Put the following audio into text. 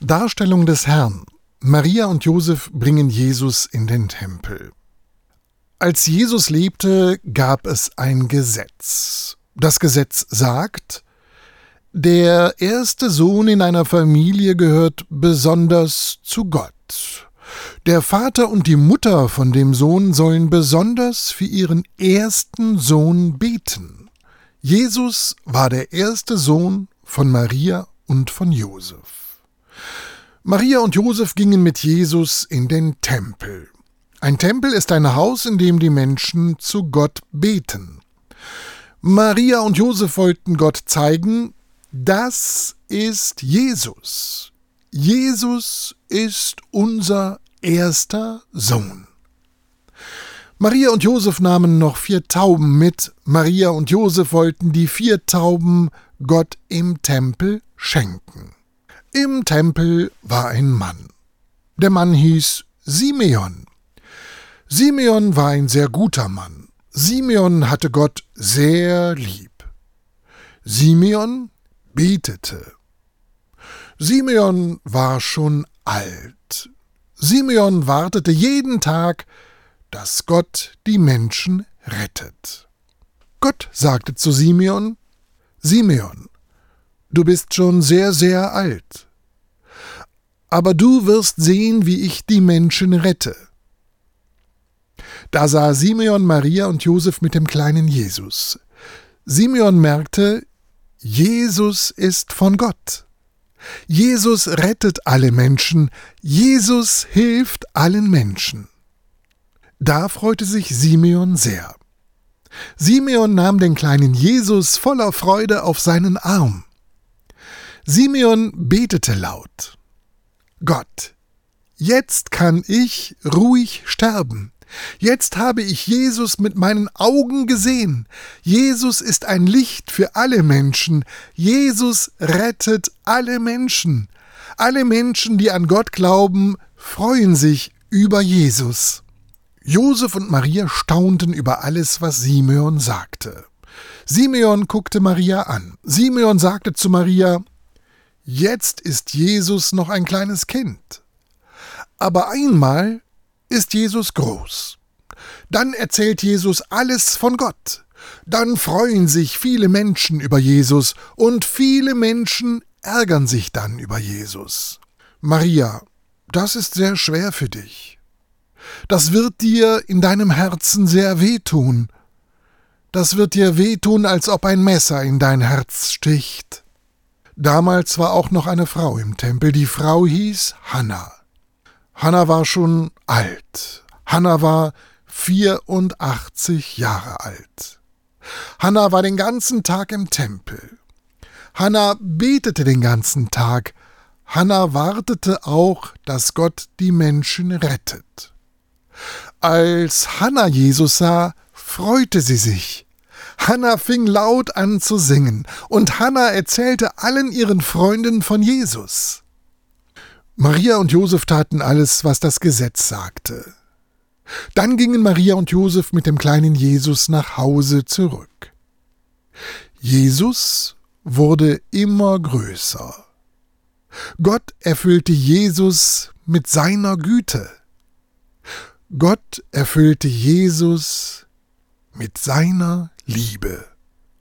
Darstellung des Herrn. Maria und Josef bringen Jesus in den Tempel. Als Jesus lebte, gab es ein Gesetz. Das Gesetz sagt, der erste Sohn in einer Familie gehört besonders zu Gott. Der Vater und die Mutter von dem Sohn sollen besonders für ihren ersten Sohn beten. Jesus war der erste Sohn von Maria und von Josef. Maria und Josef gingen mit Jesus in den Tempel. Ein Tempel ist ein Haus, in dem die Menschen zu Gott beten. Maria und Josef wollten Gott zeigen, das ist Jesus. Jesus ist unser erster Sohn. Maria und Josef nahmen noch 4 Tauben mit. Maria und Josef wollten die 4 Tauben Gott im Tempel schenken. Im Tempel war ein Mann. Der Mann hieß Simeon. Simeon war ein sehr guter Mann. Simeon hatte Gott sehr lieb. Simeon betete. Simeon war schon alt. Simeon wartete jeden Tag, dass Gott die Menschen rettet. Gott sagte zu Simeon, Simeon, du bist schon sehr, sehr alt. Aber du wirst sehen, wie ich die Menschen rette. Da sah Simeon Maria und Josef mit dem kleinen Jesus. Simeon merkte, Jesus ist von Gott. Jesus rettet alle Menschen. Jesus hilft allen Menschen. Da freute sich Simeon sehr. Simeon nahm den kleinen Jesus voller Freude auf seinen Arm. Simeon betete laut. Gott, jetzt kann ich ruhig sterben. Jetzt habe ich Jesus mit meinen Augen gesehen. Jesus ist ein Licht für alle Menschen. Jesus rettet alle Menschen. Alle Menschen, die an Gott glauben, freuen sich über Jesus. Josef und Maria staunten über alles, was Simeon sagte. Simeon guckte Maria an. Simeon sagte zu Maria, jetzt ist Jesus noch ein kleines Kind. Aber einmal ist Jesus groß. Dann erzählt Jesus alles von Gott. Dann freuen sich viele Menschen über Jesus und viele Menschen ärgern sich dann über Jesus. Maria, das ist sehr schwer für dich. Das wird dir in deinem Herzen sehr wehtun. Das wird dir wehtun, als ob ein Messer in dein Herz sticht. Damals war auch noch eine Frau im Tempel. Die Frau hieß Hanna. Hanna war schon alt. Hanna war 84 Jahre alt. Hanna war den ganzen Tag im Tempel. Hanna betete den ganzen Tag. Hanna wartete auch, dass Gott die Menschen rettet. Als Hanna Jesus sah, freute sie sich. Hanna fing laut an zu singen und Hanna erzählte allen ihren Freunden von Jesus. Maria und Josef taten alles, was das Gesetz sagte. Dann gingen Maria und Josef mit dem kleinen Jesus nach Hause zurück. Jesus wurde immer größer. Gott erfüllte Jesus mit seiner Güte. Gott erfüllte Jesus mit seiner Liebe.